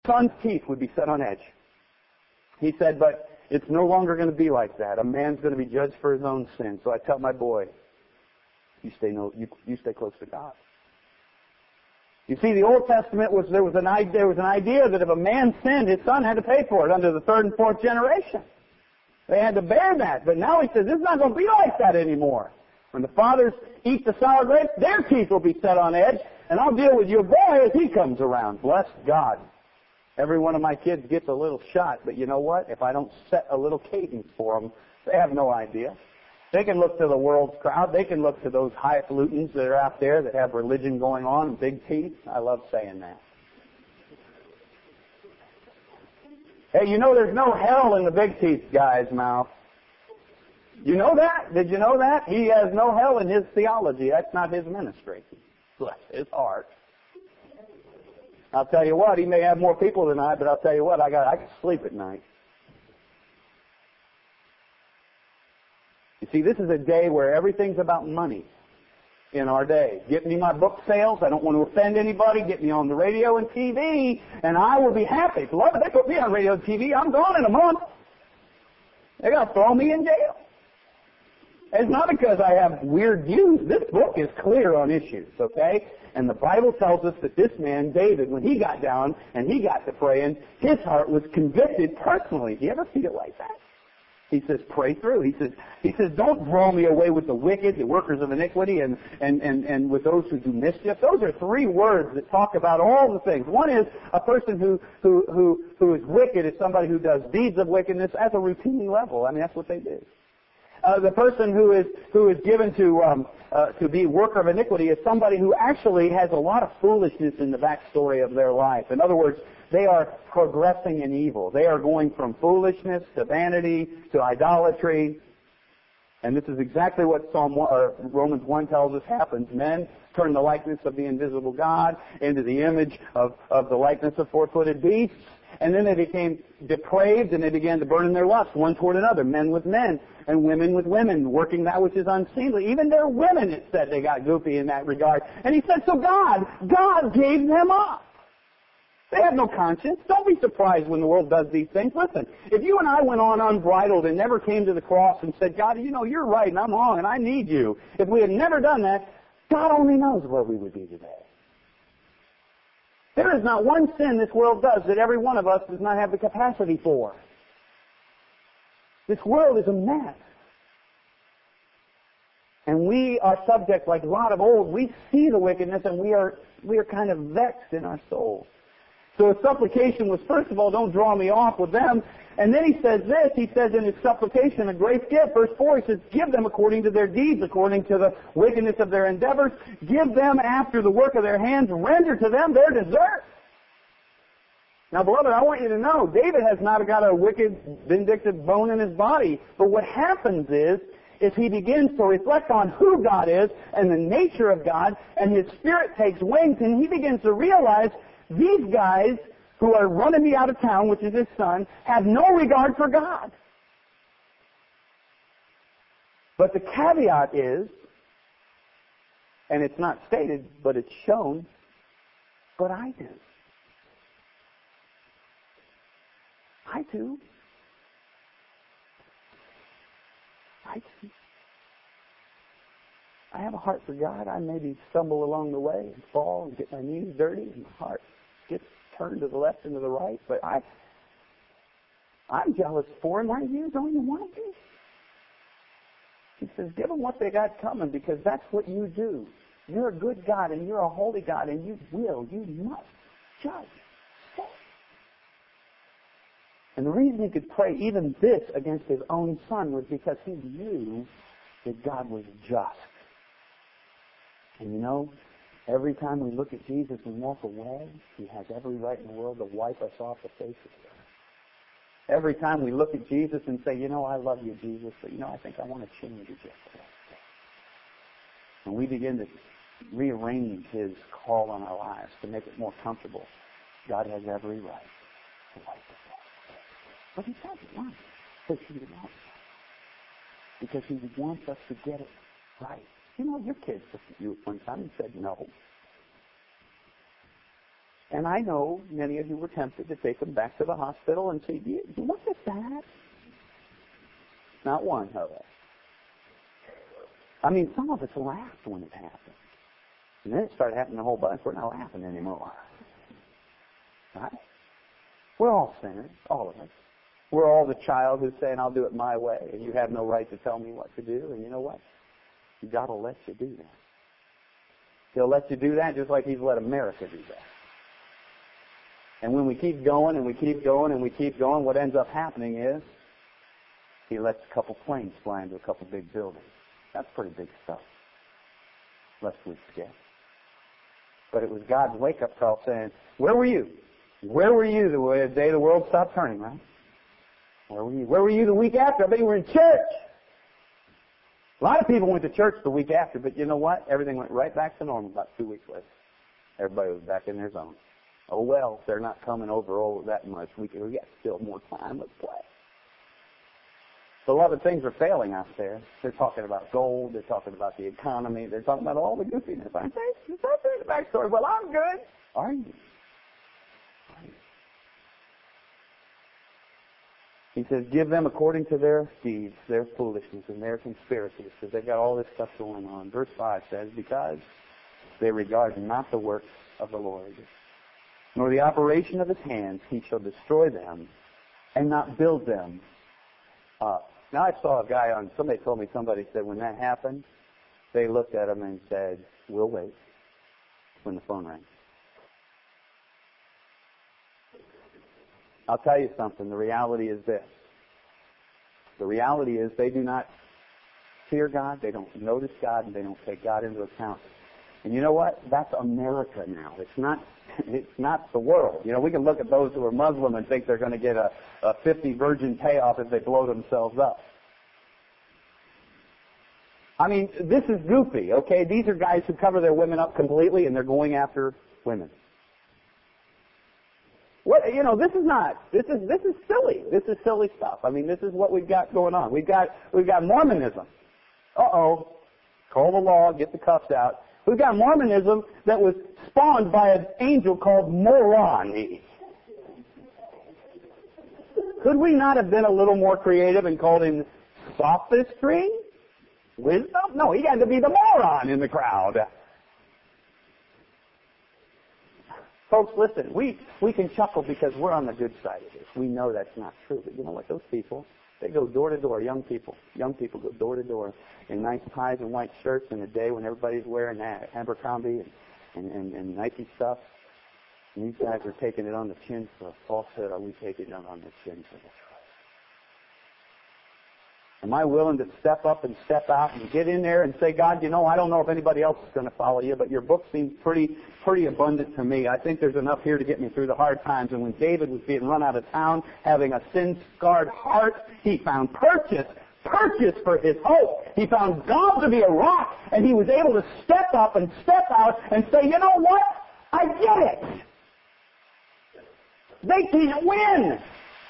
son's teeth would be set on edge. He said, but it's no longer going to be like that. A man's going to be judged for his own sin. So I tell my boy, you stay close to God. You see, the Old Testament there was an idea that if a man sinned, his son had to pay for it under the third and fourth generation. They had to bear that. But now he says, it's not going to be like that anymore. When the fathers eat the sour grapes, their teeth will be set on edge, and I'll deal with your boy as he comes around. Bless God. Every one of my kids gets a little shot, but you know what? If I don't set a little cadence for them, they have no idea. They can look to the world's crowd. They can look to those highfalutins that are out there that have religion going on and big teeth. I love saying that. Hey, you know there's no hell in the big teeth guy's mouth. You know that? Did you know that? He has no hell in his theology. That's not his ministry. Bless his heart. I'll tell you what, he may have more people than I, but I'll tell you what, I can sleep at night. You see, this is a day where everything's about money in our day. Get me my book sales. I don't want to offend anybody. Get me on the radio and TV, and I will be happy. Beloved, they put me on radio and TV. I'm gone in a month. They're going to throw me in jail. It's not because I have weird views. This book is clear on issues, okay? And the Bible tells us that this man, David, when he got down and he got to praying, his heart was convicted personally. Do you ever feel like that? He says, pray through. He says, don't draw me away with the wicked, the workers of iniquity, and with those who do mischief. Those are three words that talk about all the things. One is a person who is wicked is somebody who does deeds of wickedness at a routine level. I mean, that's what they do. The person who is given to be a worker of iniquity is somebody who actually has a lot of foolishness in the backstory of their life. In other words, they are progressing in evil. They are going from foolishness to vanity to idolatry. And this is exactly what Romans 1 tells us happens. Men turn the likeness of the invisible God into the image of the likeness of four-footed beasts. And then they became depraved and they began to burn in their lust one toward another, men with men and women with women, working that which is unseemly. Even their women, it said, they got goofy in that regard. And he said, so God gave them up. They have no conscience. Don't be surprised when the world does these things. Listen, if you and I went on unbridled and never came to the cross and said, God, you know, you're right and I'm wrong and I need you. If we had never done that, God only knows where we would be today. There is not one sin this world does that every one of us does not have the capacity for. This world is a mess. And we are subject, like Lot of old, we see the wickedness and we are kind of vexed in our souls. So his supplication was, first of all, don't draw me off with them. And then he says this, he says in his supplication, a great gift. Verse 4, he says, give them according to their deeds, according to the wickedness of their endeavors. Give them after the work of their hands. Render to them their desert. Now, beloved, I want you to know, David has not got a wicked, vindictive bone in his body. But what happens is he begins to reflect on who God is and the nature of God, and his spirit takes wings, and he begins to realize these guys who are running me out of town, which is his son, have no regard for God. But the caveat is, and it's not stated, but it's shown, but I do. I do. I do. I have a heart for God. I maybe stumble along the way and fall and get my knees dirty and my heart gets turned to the left and to the right. But I'm jealous for him. Why don't you want to be? He says, give them what they got coming because that's what you do. You're a good God and you're a holy God and you must judge. And the reason he could pray even this against his own son was because he knew that God was just. And you know, every time we look at Jesus and walk away, he has every right in the world to wipe us off the face of the earth. Every time we look at Jesus and say, you know, I love you, Jesus, but you know, I think I want to change you just a little bit. And we begin to rearrange his call on our lives to make it more comfortable. God has every right to wipe us off. But he doesn't want it because he loves us. Because he wants us to get it right. You know, your kids looked at you at one time and said no. And I know many of you were tempted to take them back to the hospital and say, look at that. Not one, however. I mean, some of us laughed when it happened. And then it started happening a whole bunch. We're not laughing anymore. Right? We're all sinners, all of us. We're all the child who's saying, I'll do it my way, and you have no right to tell me what to do. And you know what? God will let you do that. He'll let you do that just like He's let America do that. And when we keep going and we keep going and we keep going, what ends up happening is He lets a couple planes fly into a couple big buildings. That's pretty big stuff. Lest we forget. But it was God's wake-up call saying, where were you? Where were you the day the world stopped turning, right? Where were you? Where were you the week after? I bet you were in church. A lot of people went to church the week after, but you know what? Everything went right back to normal about 2 weeks later. Everybody was back in their zone. Oh, well, they're not coming over that much. We got still more time. Let's play. Beloved, things are failing out there. They're talking about gold. They're talking about the economy. They're talking about all the goofiness. I say, it's out there in the backstory. Well, I'm good. Are you? He says, give them according to their deeds, their foolishness, and their conspiracies, because they've got all this stuff going on. Verse 5 says, because they regard not the works of the Lord, nor the operation of His hands, He shall destroy them and not build them up. Now, I saw a guy somebody told me, somebody said when that happened, they looked at him and said, we'll wait, when the phone rang. I'll tell you something. The reality is this. The reality is they do not fear God, they don't notice God, and they don't take God into account. And you know what? That's America now. It's not the world. You know, we can look at those who are Muslim and think they're going to get a 50 virgin payoff if they blow themselves up. I mean, this is goofy, okay? These are guys who cover their women up completely and they're going after women. What, you know, this is silly. This is silly stuff. I mean, this is what we've got going on. We've got Mormonism. Uh-oh. Call the law, get the cuffs out. We've got Mormonism that was spawned by an angel called Moroni. Could we not have been a little more creative and called him sophistry? Wisdom? No, he had to be the moron in the crowd. Folks, listen, we can chuckle because we're on the good side of this. We know that's not true. But you know what? Those people, they go door to door, young people. Young people go door to door in nice ties and white shirts in a day when everybody's wearing Abercrombie and Nike stuff. And these guys are taking it on the chin for a falsehood. Are we taking it on the chin for the truth? Am I willing to step up and step out and get in there and say, God, you know, I don't know if anybody else is going to follow you, but your book seems pretty abundant to me. I think there's enough here to get me through the hard times. And when David was being run out of town, having a sin-scarred heart, he found purchase for his hope. He found God to be a rock, and he was able to step up and step out and say, you know what? I get it. They can't win.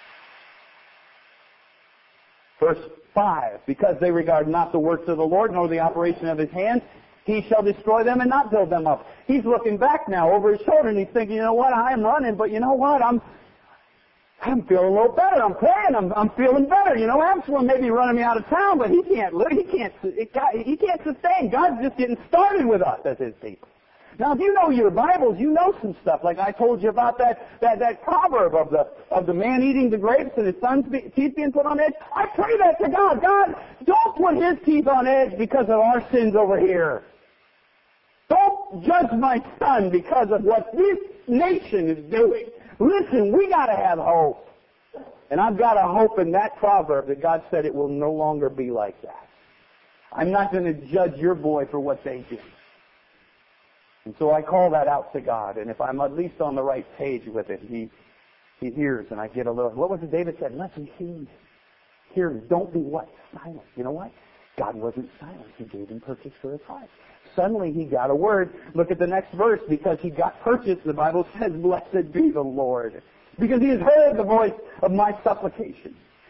Verse 5, because they regard not the works of the Lord, nor the operation of His hands, He shall destroy them and not build them up. He's looking back now over his shoulder and he's thinking, you know what, I am running, but you know what, I'm feeling a little better. I'm praying. I'm feeling better. You know, Absalom may be running me out of town, but he can't sustain. God's just getting started with us as His people. Now, if you know your Bibles, you know some stuff. Like I told you about that proverb of the man eating the grapes and his son's teeth being put on edge. I pray that to God. God, don't put his teeth on edge because of our sins over here. Don't judge my son because of what this nation is doing. Listen, we got to have hope. And I've got a hope in that proverb that God said it will no longer be like that. I'm not going to judge your boy for what they do. And so I call that out to God. And if I'm at least on the right page with it, He hears and I get a little... What was it David said? Listen, hear. Don't be what? Silent. You know what? God wasn't silent. He gave him purchase for his heart. Suddenly he got a word. Look at the next verse. Because he got purchase, the Bible says, blessed be the Lord. Because He has heard the voice of my supplication.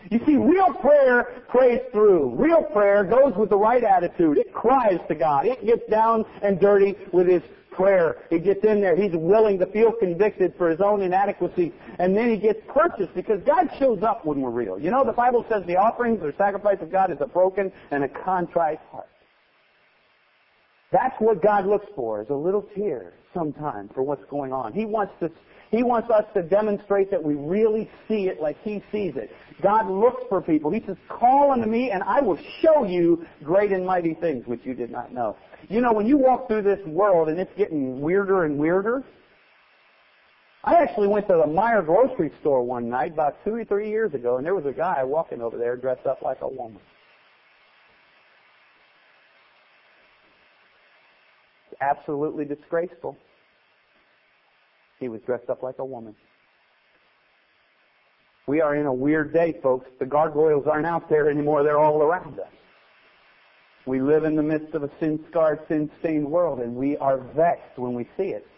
You see, real prayer prays through. Real prayer goes with the right attitude. It cries to God. It gets down and dirty with his prayer. He gets in there. He's willing to feel convicted for his own inadequacy. And then he gets purchased because God shows up when we're real. You know, the Bible says the offerings or sacrifice of God is a broken and a contrite heart. That's what God looks for, is a little tear sometime for what's going on. He wants us to demonstrate that we really see it like he sees it. God looks for people. He says, call unto me and I will show you great and mighty things which you did not know. You know, when you walk through this world and it's getting weirder and weirder, I actually went to the Meijer grocery store one night about 2 or 3 years ago, and there was a guy walking over there dressed up like a woman. It's absolutely disgraceful. He was dressed up like a woman. We are in a weird day, folks. The gargoyles aren't out there anymore. They're all around us. We live in the midst of a sin-scarred, sin-stained world, and we are vexed when we see it.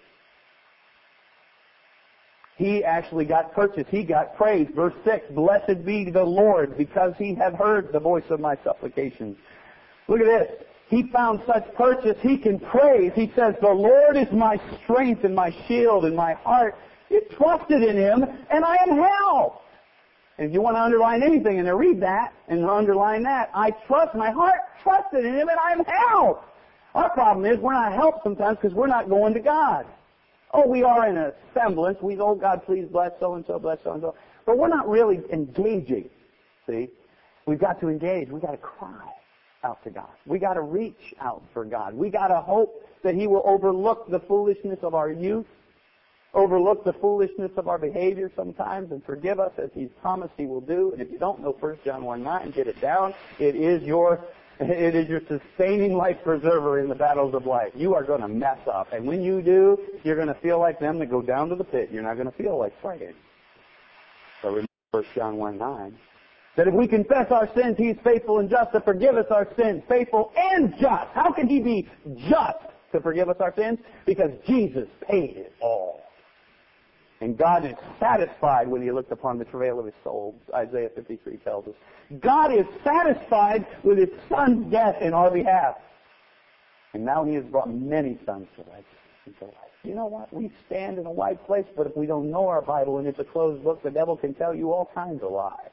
He actually got purchased. He got praised. Verse 6, blessed be the Lord, because he hath heard the voice of my supplications. Look at this. He found such purchase, he can praise. He says, the Lord is my strength and my shield, and my heart it trusted in him, and I am helped. And if you want to underline anything in there, read that and underline that. My heart trusted in him, and I am helped. Our problem is we're not helped sometimes because we're not going to God. Oh, we are in a semblance. Oh, God, please bless so-and-so, bless so-and-so. But we're not really engaging, see? We've got to engage. We've got to cry out to God. We've got to reach out for God. We've got to hope that he will overlook the foolishness of our youth, overlook the foolishness of our behavior sometimes, and forgive us as he's promised he will do. And if you don't know 1 John 1:9, get it down. It is your sustaining life preserver in the battles of life. You are going to mess up. And when you do, you're going to feel like them that go down to the pit. You're not going to feel like praying. So remember 1 John 1:9. That if we confess our sins, he is faithful and just to forgive us our sins. Faithful and just. How can he be just to forgive us our sins? Because Jesus paid it all. And God is satisfied when he looked upon the travail of his soul. Isaiah 53 tells us. God is satisfied with his son's death in our behalf. And now he has brought many sons to life. You know what? We stand in a wide place, but if we don't know our Bible and it's a closed book, the devil can tell you all kinds of lies.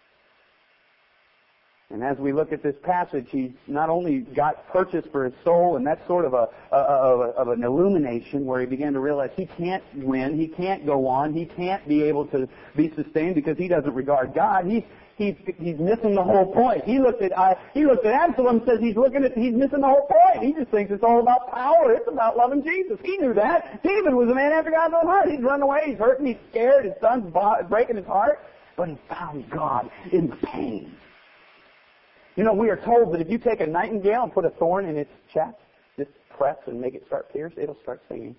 And as we look at this passage, he's not only got purchase for his soul, and that's sort of an illumination where he began to realize he can't win, he can't go on, he can't be able to be sustained because he doesn't regard God. He's missing the whole point. He looked at Absalom and says he's missing the whole point. He just thinks it's all about power. It's about loving Jesus. He knew that. David was a man after God's own heart. He'd run away. He's hurting. He's scared. His son's breaking his heart. But he found God in the pain. You know, we are told that if you take a nightingale and put a thorn in its chest, just press and make it start pierce, it'll start singing.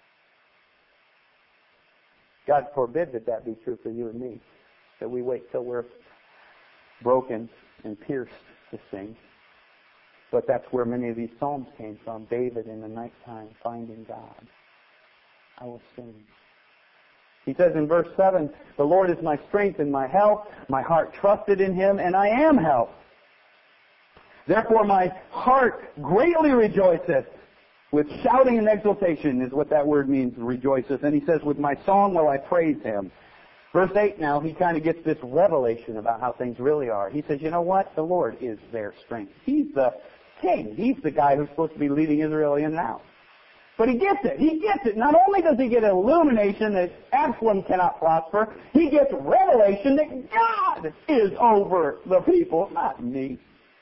God forbid that be true for you and me, that we wait till we're broken and pierced to sing. But that's where many of these psalms came from. David in the nighttime finding God. I will sing. He says in verse 7, the Lord is my strength and my help. My heart trusted in him, and I am helped. Therefore my heart greatly rejoiceth. With shouting and exultation is what that word means, rejoiceth. And he says, with my song will I praise him. Verse 8 now, he kind of gets this revelation about how things really are. He says, you know what? The Lord is their strength. He's the king. He's the guy who's supposed to be leading Israel in and out. But he gets it. He gets it. Not only does he get illumination that Absalom cannot prosper, he gets revelation that God is over the people, not me.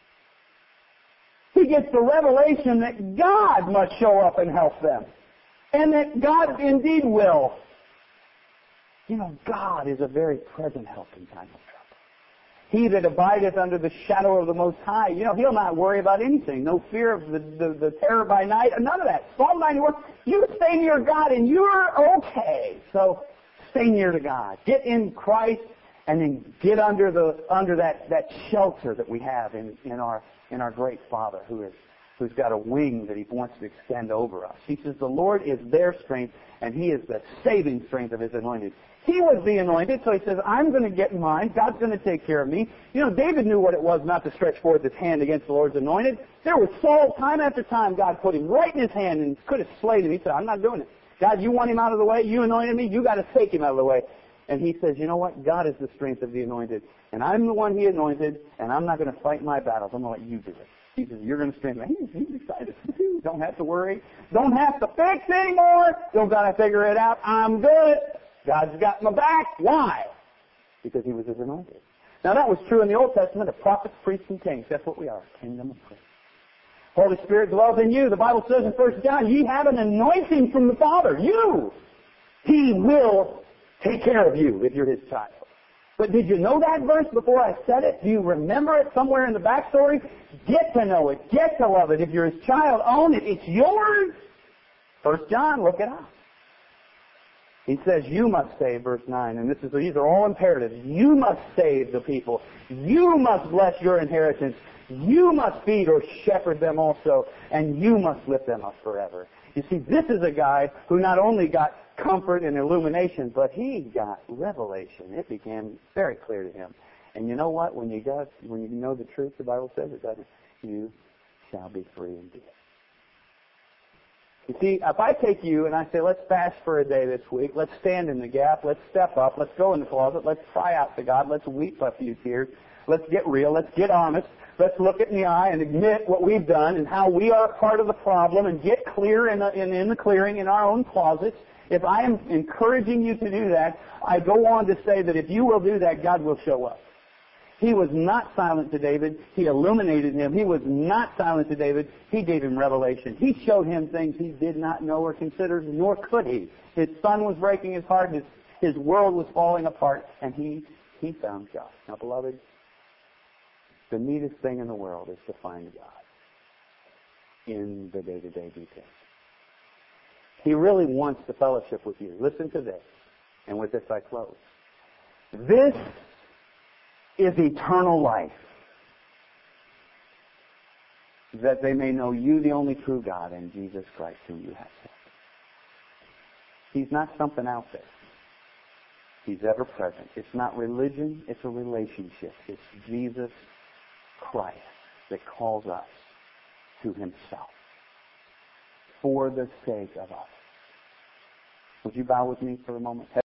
He gets the revelation that God must show up and help them. And that God indeed will. You know, God is a very present help in time of trouble. He that abideth under the shadow of the Most High, you know, he'll not worry about anything. No fear of the terror by night, none of that. Psalm 91, you stay near God and you're okay. So stay near to God. Get in Christ and then get under that shelter that we have in our great Father who's got a wing that he wants to extend over us. He says the Lord is their strength and he is the saving strength of his anointed. He was the anointed, so he says, I'm going to get mine. God's going to take care of me. You know, David knew what it was not to stretch forth his hand against the Lord's anointed. There was Saul, time after time, God put him right in his hand and could have slayed him. He said, I'm not doing it. God, you want him out of the way? You anointed me? You got to take him out of the way. And he says, you know what? God is the strength of the anointed. And I'm the one he anointed, and I'm not going to fight my battles. I'm going to let you do it. He says, you're going to strengthen me. He's excited. Don't have to worry. Don't have to fix anymore. Don't got to figure it out. I'm good. God's got my back. Why? Because he was his anointed. Now that was true in the Old Testament of prophets, priests, and kings. That's what we are, kingdom of priests. Holy Spirit dwells in you. The Bible says in 1 John, ye have an anointing from the Father. You. He will take care of you if you're his child. But did you know that verse before I said it? Do you remember it somewhere in the backstory? Get to know it. Get to love it. If you're his child, own it. It's yours. 1 John, look it up. He says, you must save, verse 9, and these are all imperatives. You must save the people. You must bless your inheritance. You must feed or shepherd them also, and you must lift them up forever. You see, this is a guy who not only got comfort and illumination, but he got revelation. It became very clear to him. And you know what? When you know the truth, the Bible says it doesn't. You shall be free indeed. You see, if I take you and I say, let's fast for a day this week, let's stand in the gap, let's step up, let's go in the closet, let's cry out to God, let's weep a few tears, let's get real, let's get honest, let's look it in the eye and admit what we've done and how we are part of the problem and get clear in the clearing in our own closets. If I am encouraging you to do that, I go on to say that if you will do that, God will show up. He was not silent to David. He illuminated him. He was not silent to David. He gave him revelation. He showed him things he did not know or consider, nor could he. His son was breaking his heart. His world was falling apart, and he found God. Now, beloved, the neatest thing in the world is to find God in the day-to-day details. He really wants the fellowship with you. Listen to this, and with this I close. This is eternal life, that they may know you, the only true God, and Jesus Christ, whom you have sent. He's not something out there. He's ever present. It's not religion, it's a relationship. It's Jesus Christ that calls us to himself for the sake of us. Would you bow with me for a moment?